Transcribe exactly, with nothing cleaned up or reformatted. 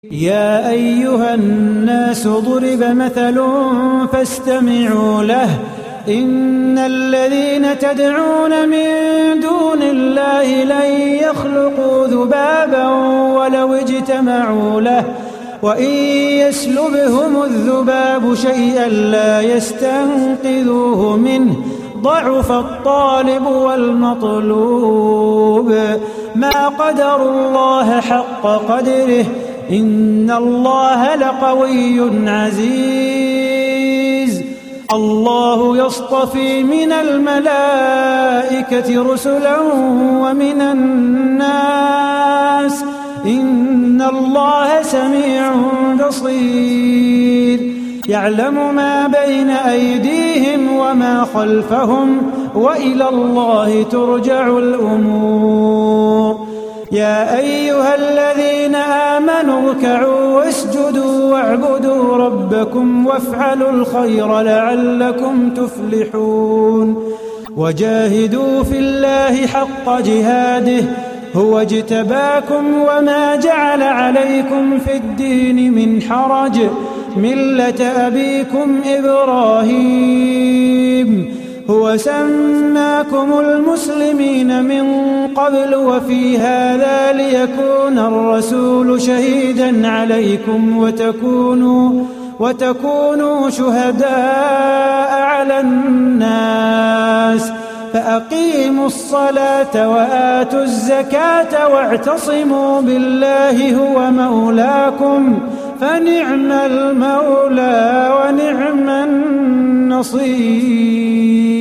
يا أيها الناس ضرب مثل فاستمعوا له إن الذين تدعون من دون الله لن يخلقوا ذبابا ولو اجتمعوا له وإن يسلبهم الذباب شيئا لا يستنقذوه منه ضعف الطالب والمطلوب ما قدروا الله حق قدره إن الله لقوي عزيز الله يصطفي من الملائكة رسلا ومن الناس إن الله سميع بصير يعلم ما بين أيديهم وما خلفهم وإلى الله ترجع الأمور يا أيها الذين آمنوا اركعوا واسجدوا واعبدوا ربكم وافعلوا الخير لعلكم تفلحون وجاهدوا في الله حق جهاده هو اجتباكم وما جعل عليكم في الدين من حرج ملة أبيكم إبراهيم هو سماكم المسلمين من قبل وفي هذا ليكون الرسول شهيدا عليكم وتكونوا, وتكونوا شهداء على الناس فأقيموا الصلاة وآتوا الزكاة واعتصموا بالله هو مولاكم فنعم المولى ونعم النصير.